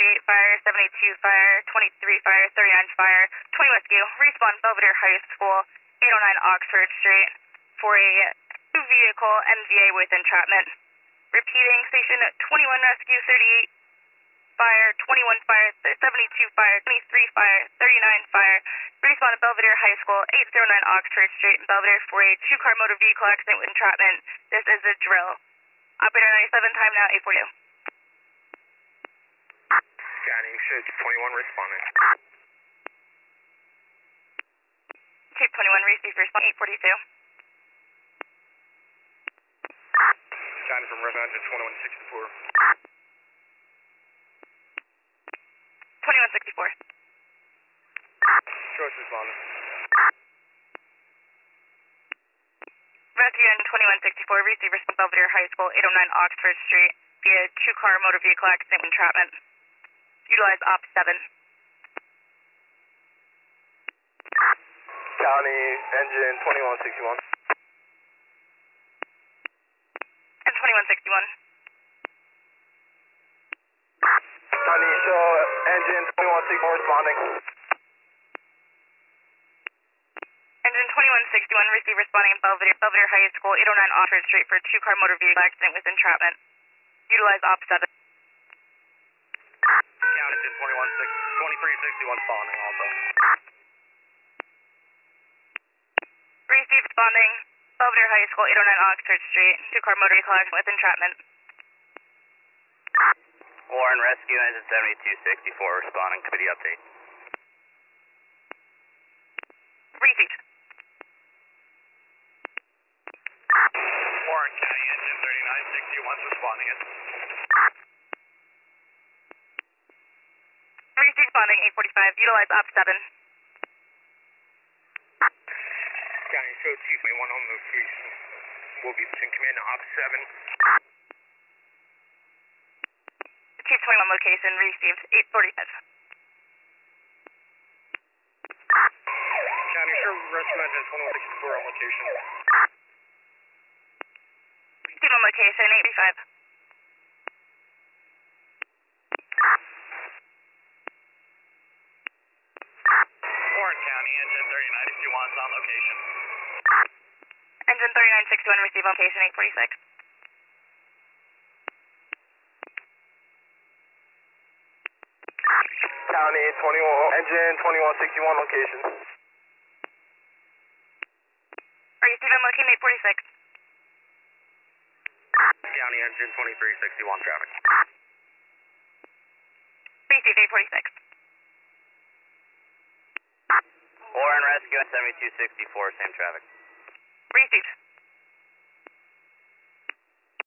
38 fire, 72 fire, 23 fire, 39 fire, 20 rescue. Respawn Belvedere High School, 809 Oxford Street for a two-vehicle NVA with entrapment. Repeating, station 21 rescue, 38 fire, 21 fire, 72 fire, 23 fire, 39 fire. Respawn Belvedere High School, 809 Oxford Street in Belvedere for a two-car motor vehicle accident with entrapment. This is a drill. Operator 97, time now 842. Scanning, shows 21 responding. Tape 21, receive response 842. Scanning from Red Mountain 2164. 2164. Choice responding. Rescue in 2164, receive response Belvedere High School, 809 Oxford Street via two-car motor vehicle accident with entrapment. Utilize Op 7. County engine 2161. And 2161. County show engine 2164 responding. Engine 2161, receive responding in Belvedere High School, 809 Oxford Street for a two-car motor vehicle accident with entrapment. Utilize Op 7. County engine 2361 responding also. Receive responding Belvedere High School, 809 Oxford Street, two-car motor vehicle accident with entrapment. Warren Rescue engine 7264 responding to the update. Received. Warren County engine 3961 responding it. Receive responding 845, utilize Op 7. County show 221 on location. Will be in command of Op 7. Chief 21 location, received 845. County show rescue engine 2164 on location. Chief 1 location, 835. Warren County engine 3961 is on location. Engine 3961, receive location 846. County 21 engine 2161 location. Are you Stephen location 846? County engine 2361 traffic. Received 846. Warren Rescue 7264, same traffic. Received.